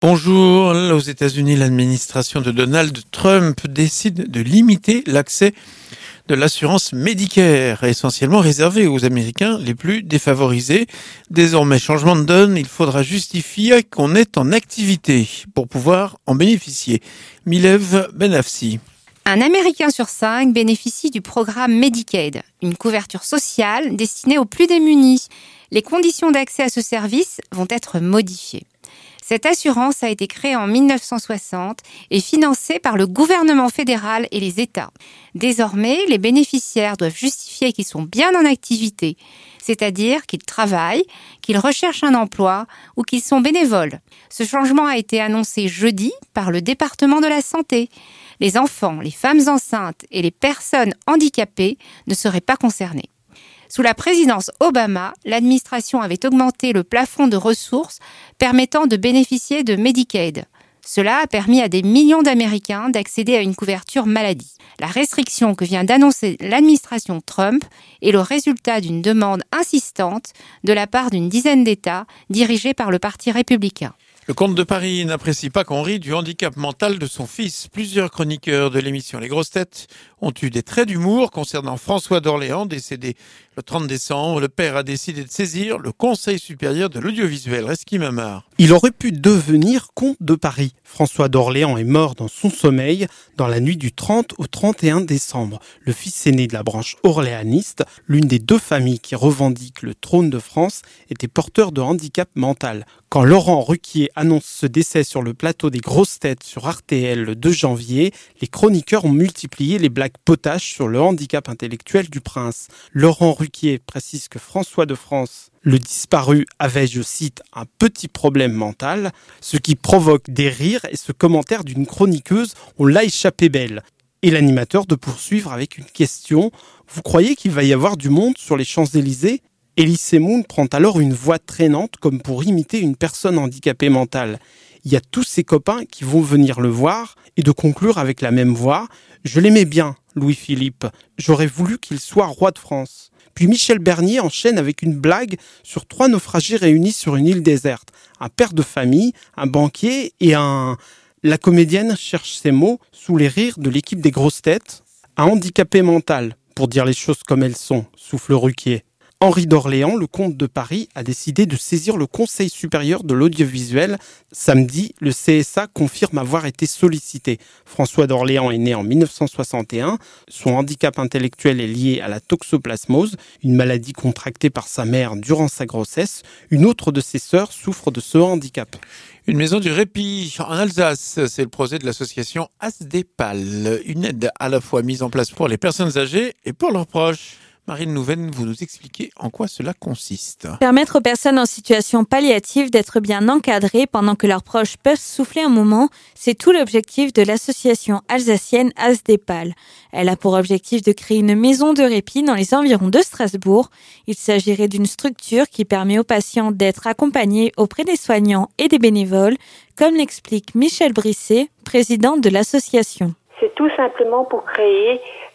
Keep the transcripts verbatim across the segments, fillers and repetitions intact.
Bonjour. Aux États-Unis, l'administration de Donald Trump décide de limiter l'accès de l'assurance Medicare, essentiellement réservée aux Américains les plus défavorisés. Désormais, changement de donne, il faudra justifier qu'on est en activité pour pouvoir en bénéficier. Milève Benafsi. Un Américain sur cinq bénéficie du programme Medicaid, une couverture sociale destinée aux plus démunis. Les conditions d'accès à ce service vont être modifiées. Cette assurance a été créée en mille neuf cent soixante et financée par le gouvernement fédéral et les États. Désormais, les bénéficiaires doivent justifier qu'ils sont bien en activité, c'est-à-dire qu'ils travaillent, qu'ils recherchent un emploi ou qu'ils sont bénévoles. Ce changement a été annoncé jeudi par le département de la santé. Les enfants, les femmes enceintes et les personnes handicapées ne seraient pas concernés. Sous la présidence Obama, l'administration avait augmenté le plafond de ressources permettant de bénéficier de Medicaid. Cela a permis à des millions d'Américains d'accéder à une couverture maladie. La restriction que vient d'annoncer l'administration Trump est le résultat d'une demande insistante de la part d'une dizaine d'États dirigés par le Parti républicain. Le comte de Paris n'apprécie pas qu'on rit du handicap mental de son fils. Plusieurs chroniqueurs de l'émission Les Grosses Têtes ont eu des traits d'humour concernant François d'Orléans, décédé le trente décembre. Le père a décidé de saisir le Conseil supérieur de l'audiovisuel. Reski Mamar. Il aurait pu devenir comte de Paris. François d'Orléans est mort dans son sommeil dans la nuit du trente au trente et un décembre. Le fils aîné de la branche orléaniste, l'une des deux familles qui revendiquent le trône de France, était porteur de handicap mental. Quand Laurent Ruquier annonce ce décès sur le plateau des Grosses Têtes sur R T L le deux janvier, les chroniqueurs ont multiplié les blagues potaches sur le handicap intellectuel du prince. Laurent Ruquier précise que François de France, le disparu, avait, je cite, un petit problème mental, ce qui provoque des rires et ce commentaire d'une chroniqueuse, on l'a échappé belle. Et l'animateur de poursuivre avec une question, vous croyez qu'il va y avoir du monde sur les Champs-Élysées ? Elie Semoun prend alors une voix traînante comme pour imiter une personne handicapée mentale. Il y a tous ses copains qui vont venir le voir et de conclure avec la même voix « Je l'aimais bien, Louis-Philippe. J'aurais voulu qu'il soit roi de France. » Puis Michel Bernier enchaîne avec une blague sur trois naufragés réunis sur une île déserte. Un père de famille, un banquier et un... La comédienne cherche ses mots sous les rires de l'équipe des Grosses Têtes. Un handicapé mental, pour dire les choses comme elles sont, souffle Ruquier. Henri d'Orléans, le comte de Paris, a décidé de saisir le Conseil supérieur de l'audiovisuel. Samedi, le C S A confirme avoir été sollicité. François d'Orléans est né en mille neuf cent soixante et un. Son handicap intellectuel est lié à la toxoplasmose, une maladie contractée par sa mère durant sa grossesse. Une autre de ses sœurs souffre de ce handicap. Une maison du répit en Alsace, c'est le projet de l'association Asdepal. Une aide à la fois mise en place pour les personnes âgées et pour leurs proches. Marine Nouven, vous nous expliquez en quoi cela consiste. Permettre aux personnes en situation palliative d'être bien encadrées pendant que leurs proches peuvent souffler un moment, c'est tout l'objectif de l'association alsacienne Asdepal. Elle a pour objectif de créer une maison de répit dans les environs de Strasbourg. Il s'agirait d'une structure qui permet aux patients d'être accompagnés auprès des soignants et des bénévoles, comme l'explique Michel Brisset, présidente de l'association. C'est tout simplement pour créer,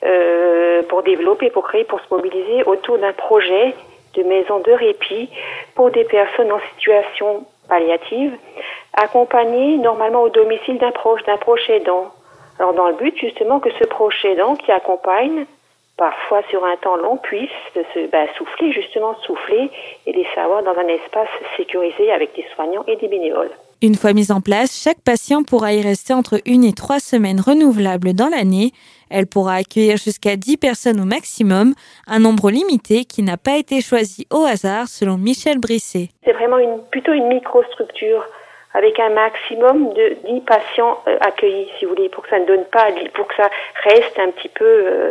euh, pour développer, pour créer, pour se mobiliser autour d'un projet de maison de répit pour des personnes en situation palliative, accompagnées normalement au domicile d'un proche, d'un proche aidant. Alors dans le but justement que ce proche aidant qui accompagne, parfois sur un temps long, puisse se, ben, souffler, justement souffler et les savoir dans un espace sécurisé avec des soignants et des bénévoles. Une fois mise en place, chaque patient pourra y rester entre une et trois semaines renouvelables dans l'année. Elle pourra accueillir jusqu'à dix personnes au maximum, un nombre limité qui n'a pas été choisi au hasard selon Michel Brisset. C'est vraiment une, plutôt une microstructure avec un maximum de dix patients euh, accueillis, si vous voulez, pour que ça ne donne pas, pour que ça reste un petit peu, euh,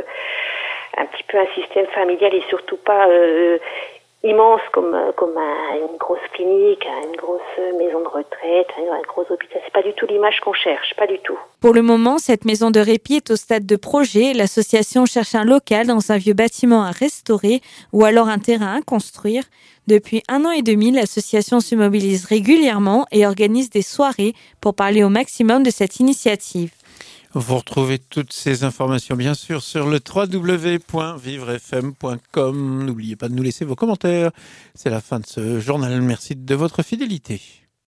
un petit peu un système familial et surtout pas euh, immense comme comme un, une grosse clinique, une grosse maison de retraite, un, un gros hôpital. C'est pas du tout l'image qu'on cherche, pas du tout. Pour le moment, cette maison de répit est au stade de projet. L'association cherche un local dans un vieux bâtiment à restaurer ou alors un terrain à construire. Depuis un an et demi, l'association se mobilise régulièrement et organise des soirées pour parler au maximum de cette initiative. Vous retrouvez toutes ces informations, bien sûr, sur le w w w point vivre f m point com. N'oubliez pas de nous laisser vos commentaires. C'est la fin de ce journal. Merci de votre fidélité.